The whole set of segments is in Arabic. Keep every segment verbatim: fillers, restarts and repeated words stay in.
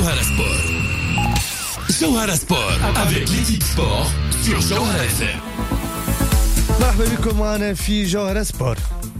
Jawhara Sport. Jawhara Sport avec l'équipe sport sur Jawhara إف إم. مرحبا بكم معنا في جوهرة سبور.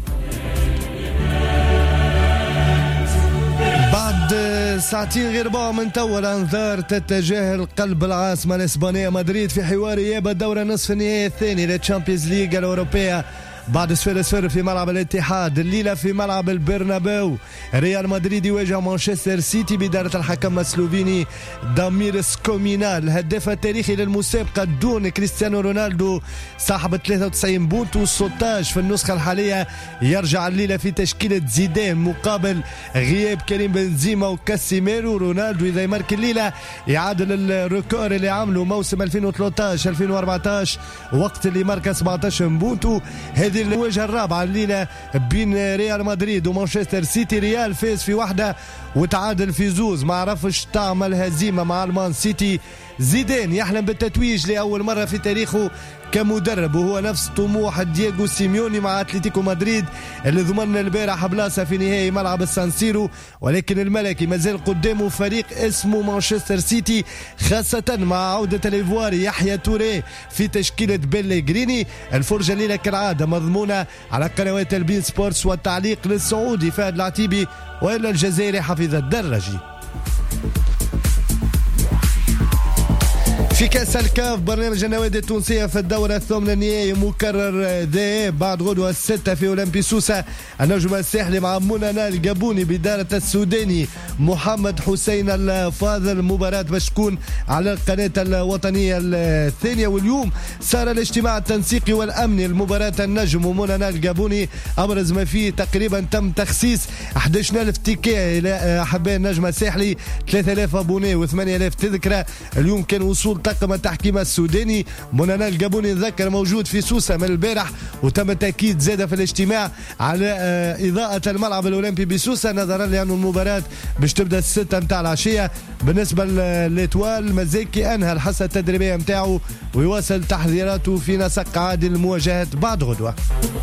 بعد ساعتين غير ربع من توا الأنظار تتجه لقلب العاصمة الإسبانية مدريد في حوار إياب الدورة نصف النهائي الثاني للتشامبيونز ليج الأوروبية بعد صفر صفر في ملعب الاتحاد. الليلة في ملعب البرنابيو ريال مدريد يواجه مانشستر سيتي بدارة الحكم السلوفيني دامير سكومينا الهداف التاريخي للمسابقة دون كريستيانو رونالدو صاحب ثلاثة وتسعين بونت وستة في النسخة الحالية. يرجع الليلة في تشكيلة زيدان مقابل غياب كريم بنزيما وكاسيميرو. رونالدو إذا يمارك الليلة يعادل الريكور اللي عمله موسم ألفين وثلاثة عشر ألفين وأربعة عشر وقت اللي مارك سبعة عشر بونتو. هذه الواجهة الرابعة الليلة بين ريال مدريد ومانشستر سيتي. ريال فاز في واحدة وتعادل في زوز، ما عرفش تعمل هزيمة مع المان سيتي. زيدان يحلم بالتتويج لأول مرة في تاريخه كمدرب وهو نفس طموح دييغو سيميوني مع أتلتيكو مدريد اللي ضمن البارح بلاصة في نهائي ملعب السانسيرو. ولكن الملكي مازال قدامه فريق اسمه مانشستر سيتي، خاصة مع عودة الإيفواري يحيى توريه في تشكيلة بيليغريني. الفرجة الليلة كالعادة مضمونة على قنوات البين سبورتس والتعليق للسعودي فهد العتيبي وإلا الجزائري حفيظ الدراجي. في كأس الكاف برنامج النوادي التونسية في الدورة الثامنة النهائي مكرر ذهاب بعد غدوة الستة في أولمبي سوسة. النجم الساحلي مع مننا الجابوني بدارة السوداني محمد حسين الفاضل. مباراة باش تكون على القناة الوطنية الثانية. واليوم صار الاجتماع التنسيقي والأمني لمباراة النجم ومننا الجابوني. أبرز ما فيه تقريبا تم تخصيص أحد عشر ألف تيكيه إلى أحباء النجم الساحلي، ثلاثة آلاف أبوني وثمانية آلاف تذكرة. اليوم كان وصول طاقم التحكيم السوداني. مننا الجابوني ذكر موجود في سوسة من البارح وتم التأكيد زاد في الاجتماع على إضاءة الملعب الأولمبي بسوسة نظرا لأن المباراة باش تبدأ الستة متاع العشية. بالنسبة للإتوال مزاكي أنهى الحصة التدريبية متاعه ويواصل تحضيراته في نسق عادل المواجهات بعد غدوة.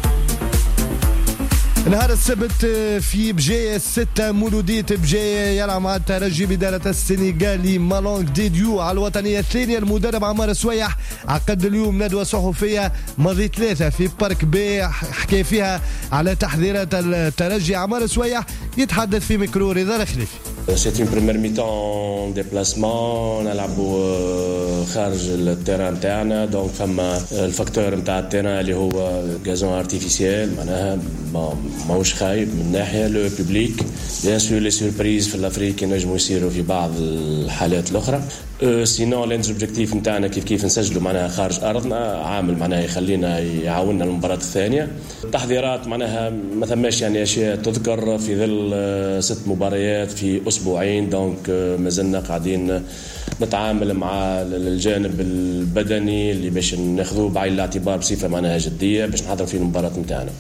نهار السبت في بجاية الستة مولودية بجاية يلعب مع الترجي بدارة السنغالي مالونج ديديو على الوطنية الثانية. المدرب عمار سويح عقد اليوم ندوة صحفية ماضي ثلاثة في بارك بي حكى فيها على تحضيرات الترجي. عمار سويح يتحدث في ميكرو رضا الخليفي. C'est une première mi-temps déplacement نلعبوا خارج التيران نتاعنا دونك فما الفاكتور نتاع التيران اللي هو غازون ارتيفيسيال معناها ماهوش خايب من ناحيه لو بوبليك. بيان سور لي سوربريز في الافريق ينجموا يصيروا في بعض الحالات الاخرى. أه سينو لينز اوبجيكتيف نتاعنا كيف كيف نسجلوا معناها خارج ارضنا عامل معناها يخلينا يعاوننا المباراه الثانيه. التحضيرات معناها ما ثماش يعني اشياء تذكر في ظل ست مباريات في اسبوعين دونك ما زلنا قاعدين نتعامل مع الجانب البدني اللي باش ناخذوه بعين الاعتبار بصفه معناها جديه باش نحضر في المباراه نتاعنا.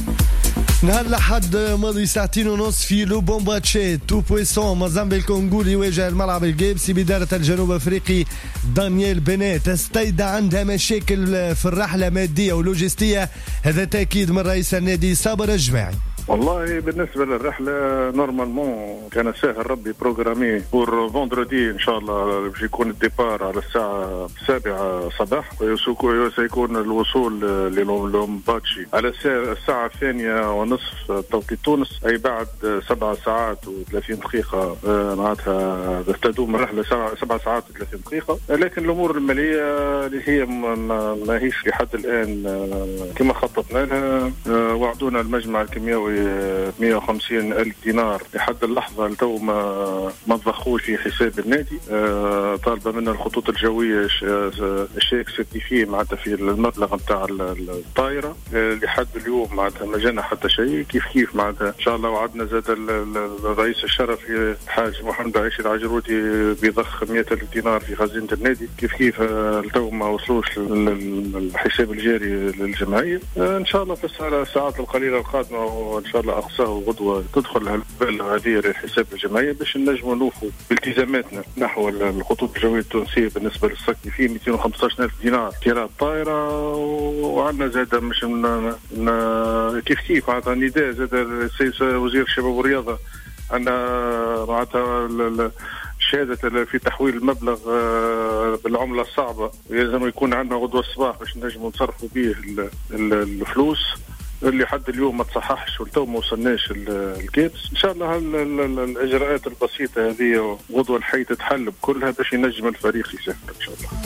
نهار الأحد ماضي ساعتين ونص في لوبومباتشي تو بويسون مازامبي الكونغولي يواجه الملعب الجيبسي بدارة الجنوب أفريقي دانييل بنات. استيدا عندها مشاكل في الرحلة مادية ولوجستية، هذا تأكيد من رئيس النادي صابر الجماعي. والله بالنسبة للرحلة نورمالمون كان ساهل ربي بروغرامي بور فوندردي إن شاء الله باش يكون الديبار على الساعة السابعة صباح وسيكون الوصول للومباتشي على الساعة الثانية ونصف توقيت تونس أي بعد سبع ساعات وثلاثين دقيقة معناتها تدوم الرحلة سبع ساعات وثلاثين دقيقة. لكن الأمور المالية اللي هي ما هيش لحد الآن كما خططنا لها. وعدونا المجمع الكيميائي مئة وخمسين ألف دينار لحد اللحظة لتو ما ما تضخوش في حساب النادي. طالبة من الخطوط الجوية الشيك سيرتيفيه معناتها في المبلغ نتاع الطائرة. لحد اليوم معناتها ما جانا حتى شيء. كيف كيف معناتها إن شاء الله وعدنا زاد الرئيس الشرفي الحاج محمد عيشي العجرودي بيضخ مئة ألف دينار في خزينة النادي. كيف كيف لتو ما وصلوش الحساب الجاري للجمعية. إن شاء الله في الساعات القليلة القادمة وإن شاء الله أقصاه غدوة تدخل هالمبالغ هذه للحساب الجمعية باش نجموا نوفوا بالتزاماتنا نحو الخطوط الجوية التونسية بالنسبة للسكن فيه مئتين وخمسة عشر ألف دينار كراء طائرة. وعندنا زاد مش من كيف كيف معناتها نداء زاد السيد وزير الشباب والرياضة أن معناتها شهادة في تحويل المبلغ بالعملة الصعبة، لازم يكون عندنا غدوة الصباح باش نجموا نصرفوا به الفلوس اللي حد اليوم ما تصححش والتو ما وصلناش الكابس. ان شاء الله الاجراءات البسيطه هذه غدوه الحي تتحل بكلها باش ينجم الفريق يسافر ان شاء الله.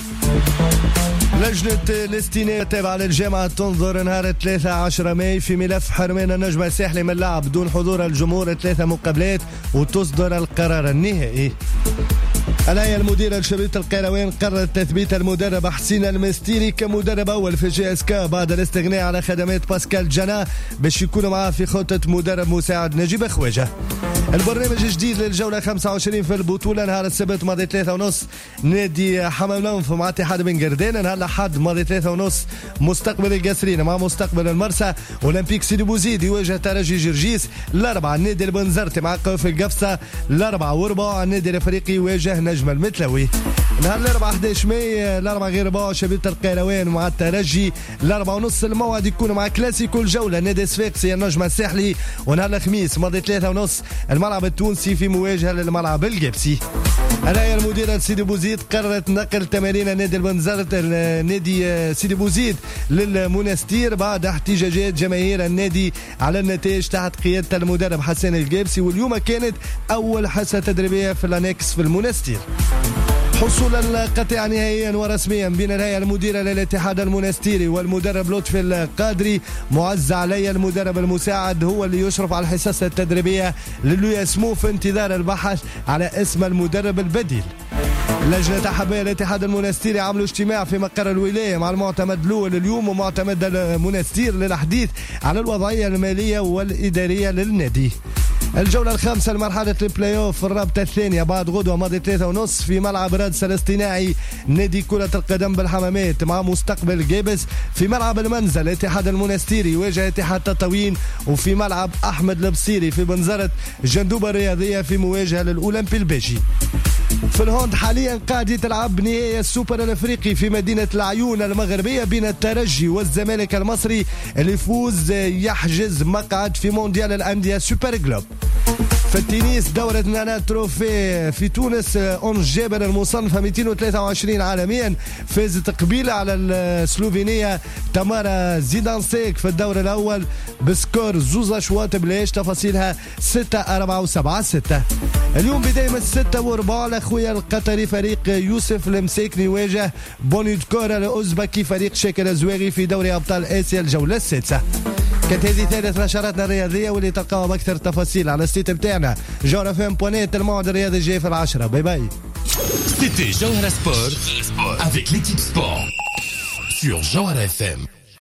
لجنة الاستيناء التابعة للجامعة تنظر نهار ثلاثة عشر ماي في ملف حرمان النجم الساحلي من اللعب بدون حضور الجمهور ثلاثة مقابلات وتصدر القرار النهائي. الهيئة المديرة لشبيبة القيروان قررت تثبيت المدرب حسين المستيري كمدرب أول في جي اس كا بعد الاستغناء على خدمات باسكال جانا باش يكون معاه في خطة مدرب مساعد نجيب خواجة. البرنامج الجديد للجولة خمسة وعشرين في البطولة نهار السبت ماضي ثلاثة ونص نادي حمام نوف مع اتحاد بن قردان، نهار الأحد ماضي ثلاثة ونص مستقبل القصرين مع مستقبل المرسى، أولمبيك سيدي بوزيد يواجه ترجي جرجيس، الأربعة النادي البنزرتي مع قوف القفصة، الأربعة وربع النادي الأفريقي يواجه نجم المتلوي. نهار الأربعة أحد عشر ماي الأربعة غير ربع شبيبة القيروان مع الترجي، الأربعة ونص الموعد يكون مع كلاسيكو الجولة نادي صفاقسي النجم الساحلي، ونهار الخميس ماضي ثلاثة ونص الملعب التونسي في مواجهة للملعب القبسي. الهيئة المديرة لسيدي بوزيد قررت نقل تمارين نادي البنزرت نادي سيدي بوزيد للمنستير بعد احتجاجات جماهير النادي على النتائج تحت قيادة المدرب حسن القبسي، واليوم كانت أول حصة تدريبية في الأنكس في المنستير. حصول القطيعة نهائيا ورسميا بين الهيئة المديرة للاتحاد المنستيري والمدرب لطفي القادري، معز علي المدرب المساعد هو اللي يشرف على الحصص التدريبية للي يسمو في انتظار البحث على اسم المدرب البديل. لجنة تحبية الاتحاد المنستيري عملوا اجتماع في مقر الولاية مع المعتمد الأول اليوم ومعتمد المنستير للحديث على الوضعية المالية والإدارية للنادي. الجولة الخامسة لمرحلة البلاي اوف في الرابطة الثانية بعد غدوة ماضي ثلاثة ونص في ملعب رادس الاصطناعي نادي كرة القدم بالحمامات مع مستقبل جيبس، في ملعب المنزل الاتحاد المنستيري يواجه اتحاد تطاوين، وفي ملعب أحمد البصيري في بنزرت جندوبة الرياضية في مواجهة للأولمبي البيجي. في الهوند حاليا قاعد يتلعب نهائي السوبر الافريقي في مدينة العيون المغربية بين الترجي والزمالك المصري، اللي يفوز يحجز مقعد في مونديال الأندية سوبر جلوب. في التنس دورة نانا تروفي في تونس أونج جابر المصنفة مئتين وثلاثة وعشرين عالميا فازت قبيلة على السلوفينية تمارا زيدانسيك في الدور الأول بسكور زوز أشواط بلاش، تفاصيلها ستة أربعة وسبعة ستة. اليوم بداية من ستة وربع الأخويا القطري فريق يوسف المساكني يواجه بونيدكورا الأوزبكي فريق شاكر الزواغي في دوري أبطال آسيا الجولة السادسة. كانت هذه ثالث نشراتنا الرياضية واللي تلقاوها بأكثر تفاصيل على السيت بتاعنا جوهرة فام بوانيت. الموعد الرياضي جاي في العشرة. باي باي. C'était Jawhara Sport avec l'équipe sport sur Jawhara F M.